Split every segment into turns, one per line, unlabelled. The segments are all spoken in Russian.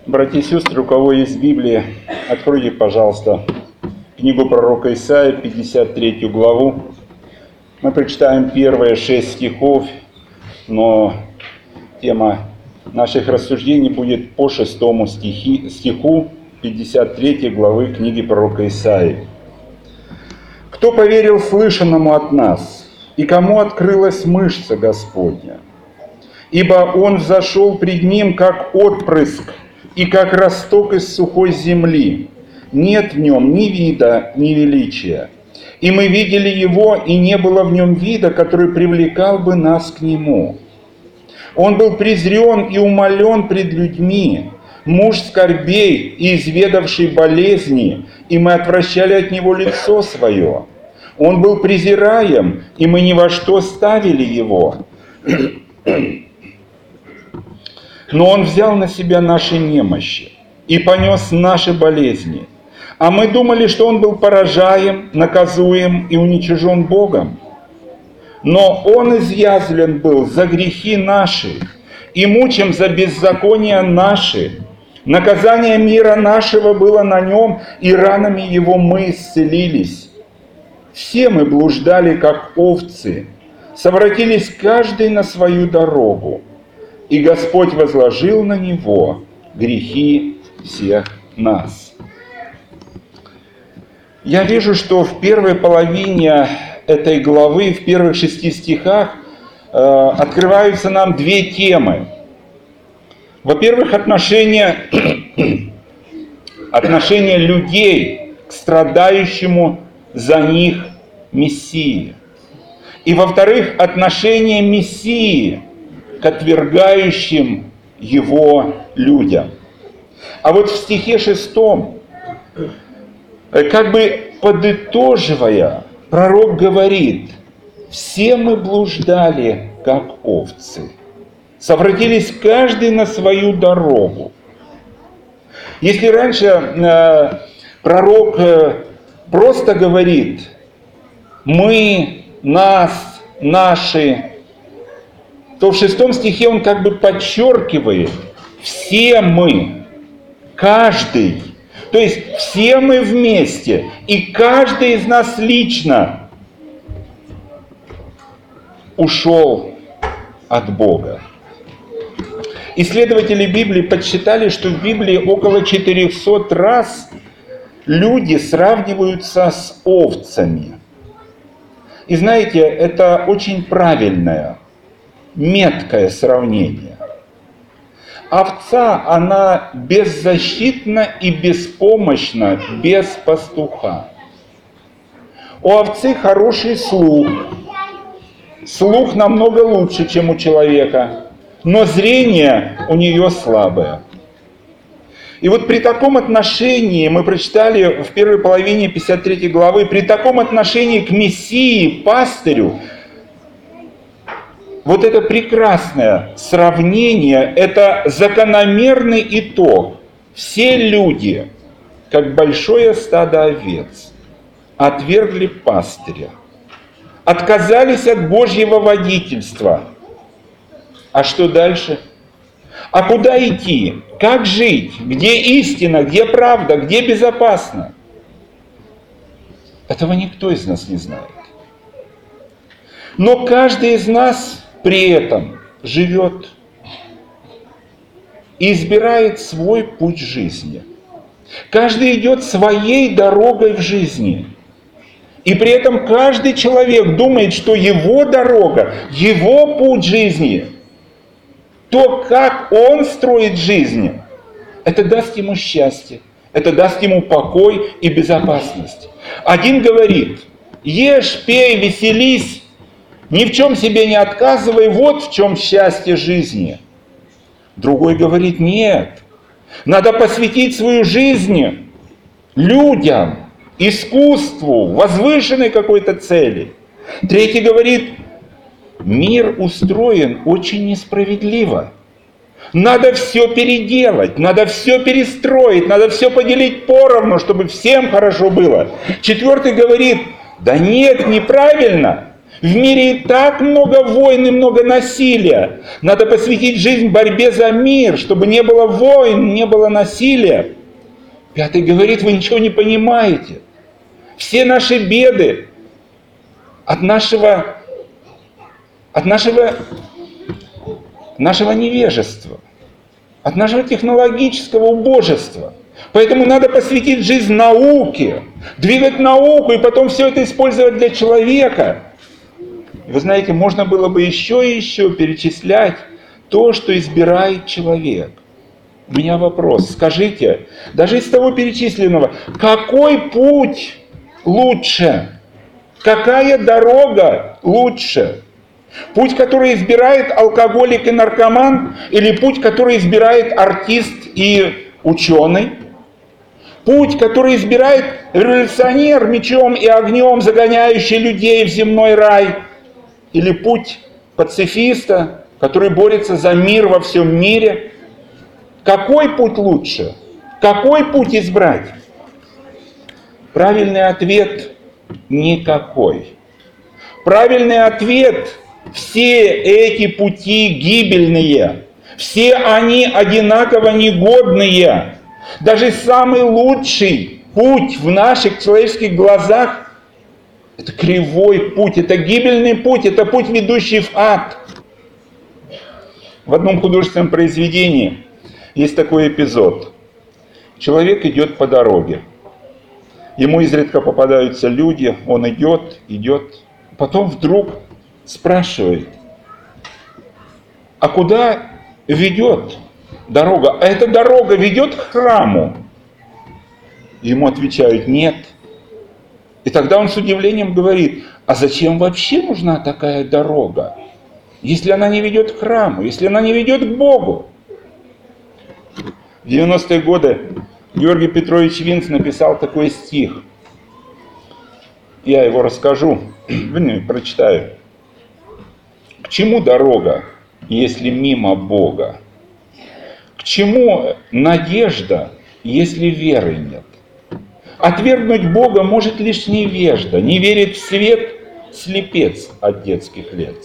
Братья и сестры, у кого есть Библия, откройте, пожалуйста, книгу пророка Исаии, 53 главу. Мы прочитаем первые 6 стихов, но тема наших рассуждений будет по 6 стиху 53 главы книги пророка Исаии. «Кто поверил слышанному от нас, и кому открылась мышца Господня? Ибо Он взошел пред Ним, как отпрыск, и как росток из сухой земли. Нет в Нем ни вида, ни величия. И мы видели Его, и не было в Нем вида, который привлекал бы нас к Нему. Он был презрен и умолен пред людьми, муж скорбей и изведавший болезни, и мы отвращали от Него лицо свое. Он был презираем, и мы ни во что ставили Его. Но Он взял на себя наши немощи и понес наши болезни. А мы думали, что Он был поражаем, наказуем и уничижен Богом. Но Он изъязвлен был за грехи наши и мучим за беззакония наши. Наказание мира нашего было на Нем, и ранами Его мы исцелились. Все мы блуждали, как овцы, совратились каждый на свою дорогу, и Господь возложил на Него грехи всех нас». Я вижу, что в первой половине этой главы, в первых 6 стихах, открываются нам две темы. Во-первых, отношение людей к страдающему за них Мессии. И во-вторых, отношение Мессии к отвергающим Его людям. А вот в стихе 6, как бы подытоживая, пророк говорит: «Все мы блуждали, как овцы, совратились каждый на свою дорогу». Если раньше пророк просто говорит «мы», «нас», «наши», то в 6 стихе он как бы подчеркивает «все мы», «каждый». То есть все мы вместе, и каждый из нас лично ушел от Бога. Исследователи Библии подсчитали, что в Библии около 400 раз люди сравниваются с овцами. И знаете, это очень правильное, меткое сравнение. Овца, она беззащитна и беспомощна без пастуха. У овцы хороший слух. Слух намного лучше, чем у человека, но зрение у нее слабое. И вот при таком отношении, мы прочитали в первой половине 53 главы, при таком отношении к Мессии, пастырю, вот это прекрасное сравнение, это закономерный итог. Все люди, как большое стадо овец, отвергли пастыря, отказались от Божьего водительства. А что дальше? А куда идти? Как жить? Где истина? Где правда? Где безопасно? Этого никто из нас не знает. Но каждый из нас при этом живет и избирает свой путь жизни. Каждый идет своей дорогой в жизни. И при этом каждый человек думает, что его дорога, его путь жизни, то, как он строит жизнь, это даст ему счастье, это даст ему покой и безопасность. Один говорит: ешь, пей, веселись, ни в чем себе не отказывай, вот в чем счастье жизни. Другой говорит: нет, надо посвятить свою жизнь людям, искусству, возвышенной какой-то цели. Третий говорит: мир устроен очень несправедливо. Надо все переделать, надо все перестроить, надо все поделить поровну, чтобы всем хорошо было. Четвертый говорит: да нет, неправильно. В мире и так много войн и много насилия. Надо посвятить жизнь борьбе за мир, чтобы не было войн, не было насилия. 5 говорит, вы ничего не понимаете. Все наши беды от нашего невежества, от нашего технологического убожества. Поэтому надо посвятить жизнь науке, двигать науку и потом все это использовать для человека. Вы знаете, можно было бы еще и еще перечислять то, что избирает человек. У меня вопрос. Скажите, даже из того перечисленного, какой путь лучше? Какая дорога лучше? Путь, который избирает алкоголик и наркоман, или путь, который избирает артист и ученый? Путь, который избирает революционер мечом и огнем, загоняющий людей в земной рай? Или путь пацифиста, который борется за мир во всем мире? Какой путь лучше? Какой путь избрать? Правильный ответ – никакой. Правильный ответ – все эти пути гибельные. Все они одинаково негодные. Даже самый лучший путь в наших человеческих глазах – это кривой путь, это гибельный путь, это путь, ведущий в ад. В одном художественном произведении есть такой эпизод. Человек идет по дороге. Ему изредка попадаются люди, он идет. Потом вдруг спрашивает, а куда ведет дорога? А эта дорога ведет к храму? Ему отвечают, нет. И тогда он с удивлением говорит, а зачем вообще нужна такая дорога, если она не ведет к храму, если она не ведет к Богу? В 90-е годы Георгий Петрович Винц написал такой стих. Я его расскажу, прочитаю. К чему дорога, если мимо Бога? К чему надежда, если веры нет? Отвергнуть Бога может лишь невежда, не верит в свет слепец от детских лет.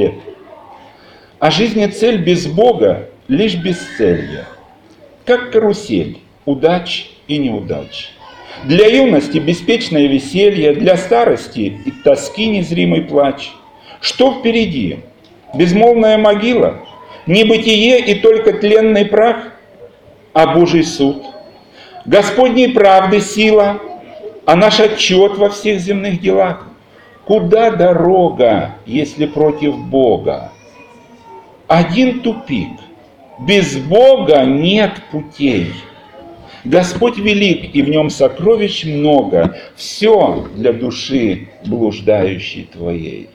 А жизни цель без Бога лишь бесцелье. Как карусель, удач и неудач. Для юности беспечное веселье, для старости и тоски незримый плач. Что впереди? Безмолвная могила? Небытие и только тленный прах? А Божий суд? Господней правды сила, а наш отчет во всех земных делах? Куда дорога, если против Бога? Один тупик. Без Бога нет путей. Господь велик, и в нем сокровищ много. Все для души блуждающей твоей.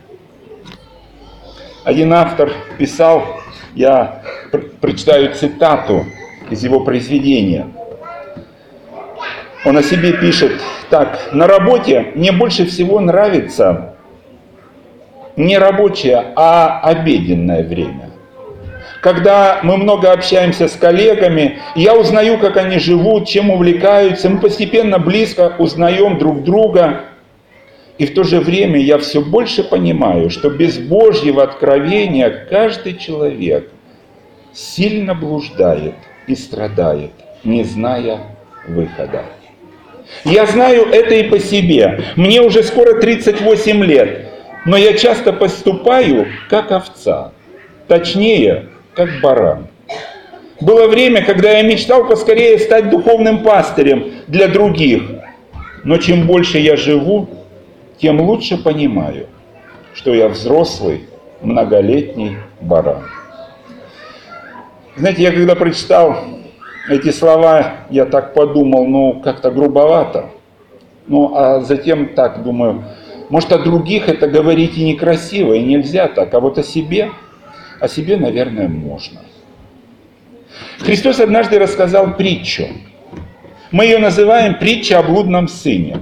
Один автор писал, я прочитаю цитату из его произведения. Он о себе пишет так. На работе мне больше всего нравится не рабочее, а обеденное время. Когда мы много общаемся с коллегами, я узнаю, как они живут, чем увлекаются, мы постепенно близко узнаем друг друга. И в то же время я все больше понимаю, что без Божьего откровения каждый человек сильно блуждает и страдает, не зная выхода. Я знаю это и по себе. Мне уже скоро 38 лет, но я часто поступаю как овца, точнее, как баран. Было время, когда я мечтал поскорее стать духовным пастырем для других. Но чем больше я живу, тем лучше понимаю, что я взрослый, многолетний баран. Знаете, я когда прочитал эти слова, я так подумал, как-то грубовато. А затем так думаю, может, о других это говорить и некрасиво, и нельзя так, а вот о себе, наверное, можно. Христос однажды рассказал притчу. Мы ее называем «Притча о блудном сыне».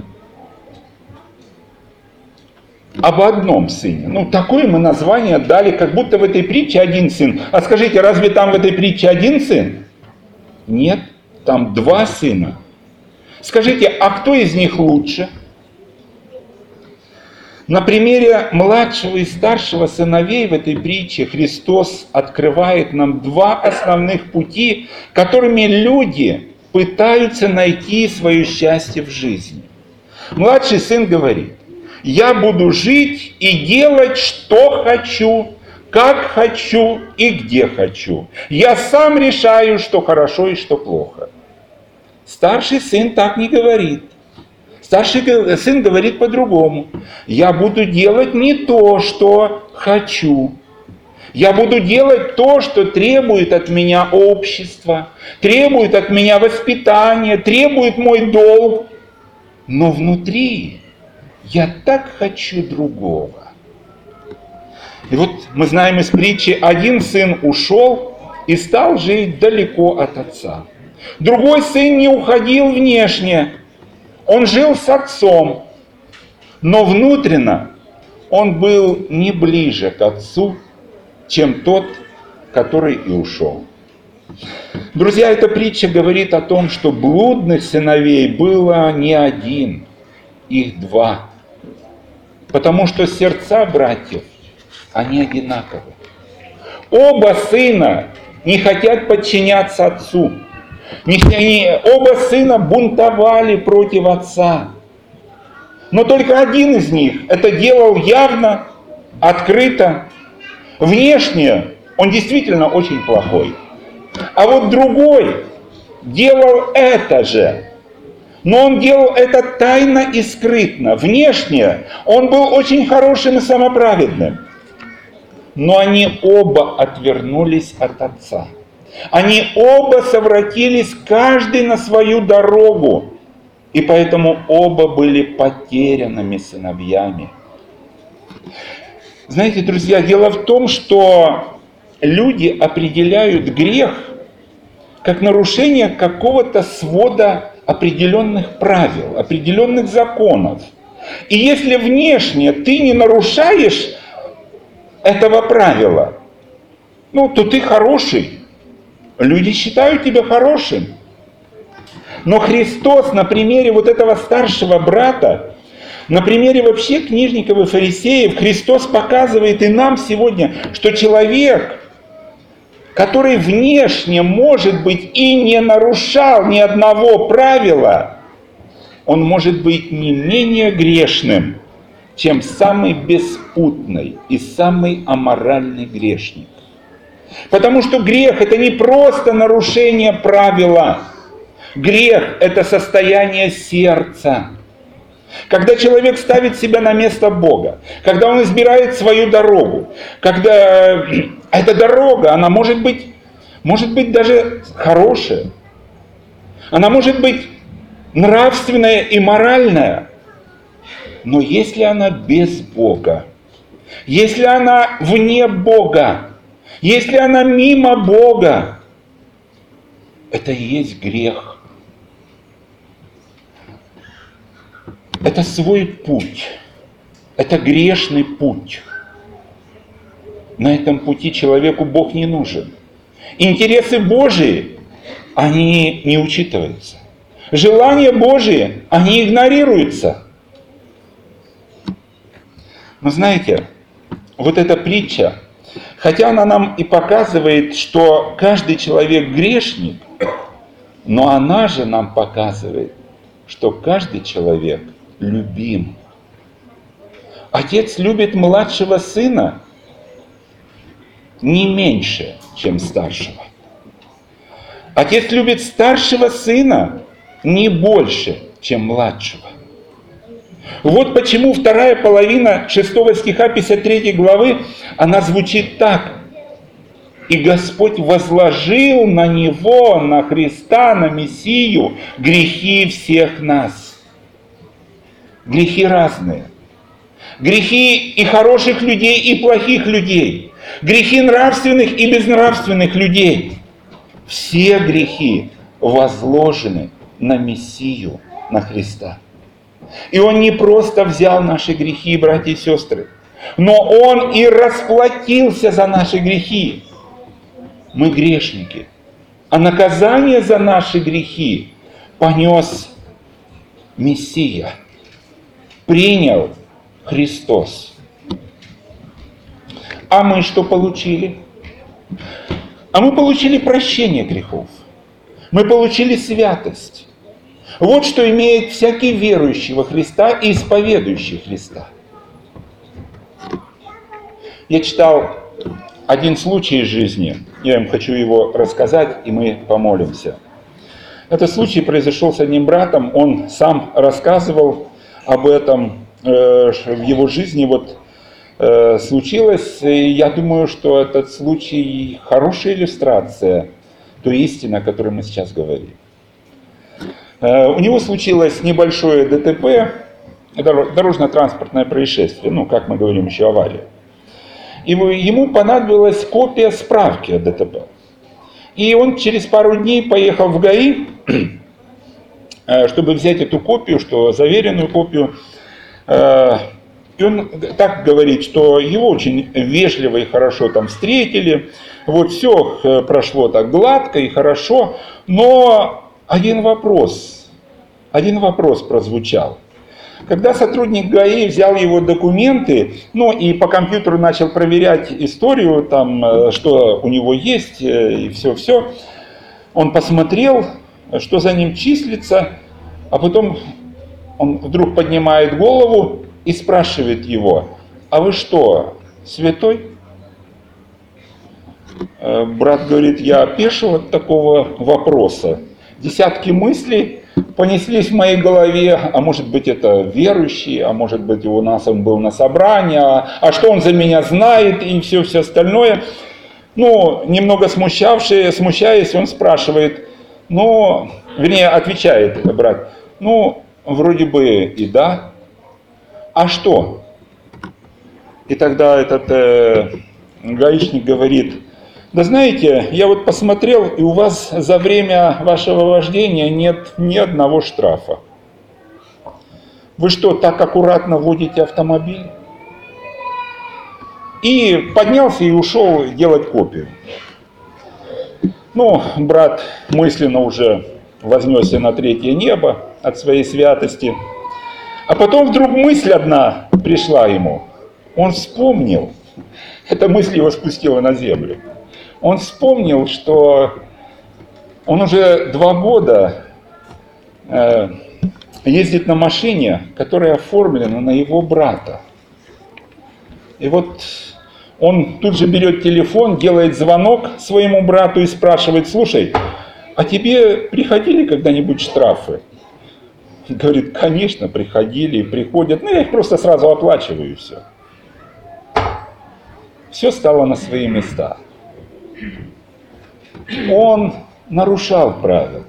Об одном сыне. Такое мы название дали, как будто в этой притче один сын. А скажите, разве там в этой притче один сын? Нет, там 2 сына. Скажите, а кто из них лучше? На примере младшего и старшего сыновей в этой притче Христос открывает нам два основных пути, которыми люди пытаются найти свое счастье в жизни. Младший сын говорит: «Я буду жить и делать, что хочу, как хочу и где хочу. Я сам решаю, что хорошо и что плохо». Старший сын так не говорит. Старший сын говорит по-другому. «Я буду делать не то, что хочу. Я буду делать то, что требует от меня общество, требует от меня воспитания, требует мой долг. Но внутри я так хочу другого». И вот мы знаем из притчи, один сын ушел и стал жить далеко от отца. Другой сын не уходил внешне, он жил с отцом, но внутренно он был не ближе к отцу, чем тот, который и ушел. Друзья, эта притча говорит о том, что блудных сыновей было не один, их два. Потому что сердца братьев, они одинаковы. Оба сына не хотят подчиняться отцу. Оба сына бунтовали против отца. Но только один из них это делал явно, открыто. Внешне он действительно очень плохой. А вот другой делал это же. Но он делал это тайно и скрытно. Внешне он был очень хорошим и самоправедным. Но они оба отвернулись от отца. Они оба совратились, каждый на свою дорогу. И поэтому оба были потерянными сыновьями. Знаете, друзья, дело в том, что люди определяют грех как нарушение какого-то свода определенных правил, определенных законов. И если внешне ты не нарушаешь этого правила, то ты хороший. Люди считают тебя хорошим. Но Христос на примере вот этого старшего брата, на примере вообще книжников и фарисеев, Христос показывает и нам сегодня, что человек, который внешне, может быть, и не нарушал ни одного правила, он может быть не менее грешным, чем самый беспутный и самый аморальный грешник. Потому что грех – это не просто нарушение правила. Грех – это состояние сердца. Когда человек ставит себя на место Бога, когда он избирает свою дорогу, когда эта дорога, она может быть даже хорошая, она может быть нравственная и моральная, но если она без Бога, если она вне Бога, если она мимо Бога, это и есть грех. Это свой путь. Это грешный путь. На этом пути человеку Бог не нужен. Интересы Божии, они не учитываются. Желания Божии, они игнорируются. Но знаете, вот эта притча, хотя она нам и показывает, что каждый человек грешник, но она же нам показывает, что каждый человек любим. Отец любит младшего сына не меньше, чем старшего. Отец любит старшего сына не больше, чем младшего. Вот почему вторая половина 6 стиха 53 главы, она звучит так. «И Господь возложил на Него, на Христа, на Мессию, грехи всех нас». Грехи разные. Грехи и хороших людей, и плохих людей. Грехи нравственных и безнравственных людей. Все грехи возложены на Мессию, на Христа. И Он не просто взял наши грехи, братья и сестры, но Он и расплатился за наши грехи. Мы грешники. А наказание за наши грехи понес Мессия. Принял Христос. А мы что получили? А мы получили прощение грехов. Мы получили святость. Вот что имеет всякий верующий во Христа и исповедующий Христа. Я читал один случай из жизни. Я вам хочу его рассказать, и мы помолимся. Этот случай произошел с одним братом. Он сам рассказывал об этом в его жизни. Случилось. И я думаю, что этот случай хорошая иллюстрация той истины, о которой мы сейчас говорим. У него случилось небольшое ДТП, дорожно-транспортное происшествие, как мы говорим, еще авария. И ему понадобилась копия справки о ДТП. И он через пару дней поехал в ГАИ, чтобы взять эту копию, заверенную копию. И он так говорит, что его очень вежливо и хорошо там встретили. Все прошло так гладко и хорошо. Но один вопрос прозвучал. Когда сотрудник ГАИ взял его документы, и по компьютеру начал проверять историю, что у него есть, и все, он посмотрел, что за ним числится, а потом он вдруг поднимает голову и спрашивает его: а вы что, святой? Брат говорит: я опешил от такого вопроса. Десятки мыслей понеслись в моей голове, а может быть это верующий, а может быть у нас он был на собрании, а что он за меня знает и все остальное. Немного смущаясь, он спрашивает, отвечает брат, вроде бы и да, а что? И тогда этот гаишник говорит: да знаете, я посмотрел, и у вас за время вашего вождения нет ни одного штрафа. Вы что, так аккуратно водите автомобиль? И поднялся и ушел делать копию. Брат мысленно уже вознесся на третье небо от своей святости. А потом вдруг мысль одна пришла ему. Он вспомнил, эта мысль его спустила на землю. Он вспомнил, что он уже 2 года ездит на машине, которая оформлена на его брата. И он тут же берет телефон, делает звонок своему брату и спрашивает: слушай, а тебе приходили когда-нибудь штрафы? Говорит: конечно, приходили и приходят, я их просто сразу оплачиваю и все. Все стало на свои места. Он нарушал правила.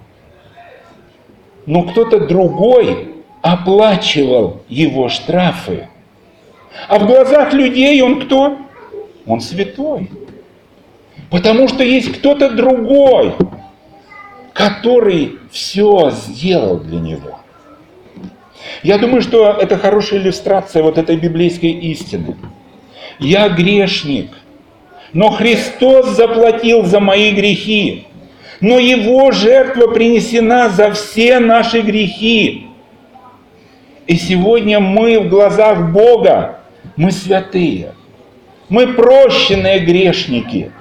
Но кто-то другой оплачивал его штрафы. А в глазах людей он кто? Он святой. Потому что есть кто-то другой, который все сделал для него. Я думаю, что это хорошая иллюстрация этой библейской истины. Я грешник, но Христос заплатил за мои грехи, но Его жертва принесена за все наши грехи. И сегодня мы в глазах Бога, мы святые, мы прощенные грешники.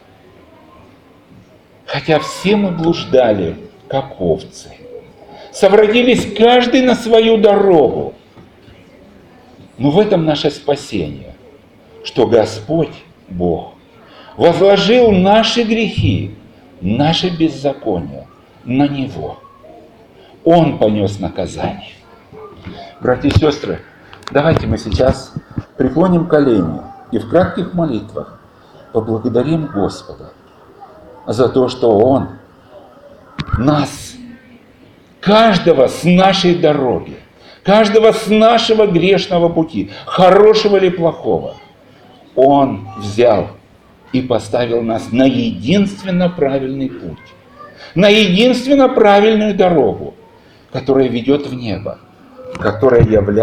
Хотя все мы блуждали, как овцы, совратились каждый на свою дорогу. Но в этом наше спасение, что Господь Бог возложил наши грехи, наши беззакония на Него. Он понес наказание. Братья и сестры, давайте мы сейчас преклоним колени и в кратких молитвах поблагодарим Господа за то, что Он нас, каждого с нашей дороги, каждого с нашего грешного пути, хорошего или плохого, Он взял и поставил нас на единственно правильный путь, на единственно правильную дорогу, которая ведет в небо, которым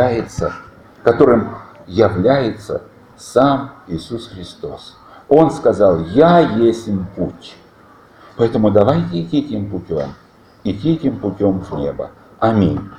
является сам Иисус Христос. Он сказал: «Я есть путь». Поэтому давайте идти этим путем в небо. Аминь.